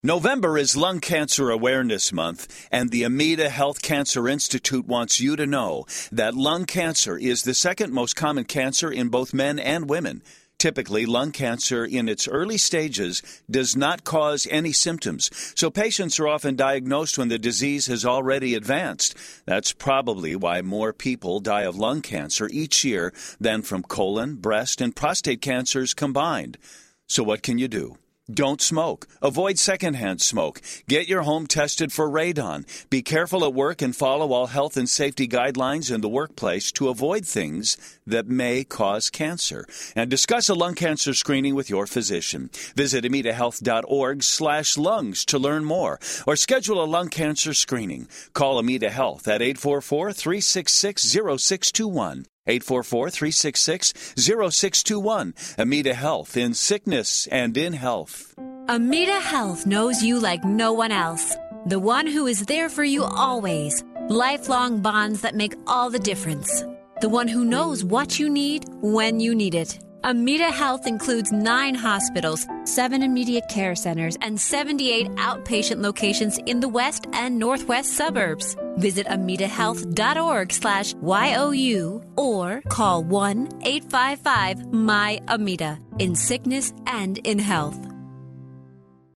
November is Lung Cancer Awareness Month, and the Amita Health Cancer Institute wants you to know that lung cancer is the second most common cancer in both men and women. Typically, lung cancer in its early stages does not cause any symptoms, so patients are often diagnosed when the disease has already advanced. That's probably why more people die of lung cancer each year than from colon, breast, and prostate cancers combined. So what can you do? Don't smoke. Avoid secondhand smoke. Get your home tested for radon. Be careful at work and follow all health and safety guidelines in the workplace to avoid things that may cause cancer. And discuss a lung cancer screening with your physician. Visit AmitaHealth.org/lungs to learn more or schedule a lung cancer screening. Call Amita Health at 844-366-0621. 844-366-0621. Amita Health, in sickness and in health. Amita Health knows you like no one else. The one who is there for you always. Lifelong bonds that make all the difference. The one who knows what you need when you need it. Amita Health includes 9 hospitals, 7 immediate care centers, and 78 outpatient locations in the west and northwest suburbs. Visit AmitaHealth.org/YOU or call 1-855-MY-AMITA in sickness and in health.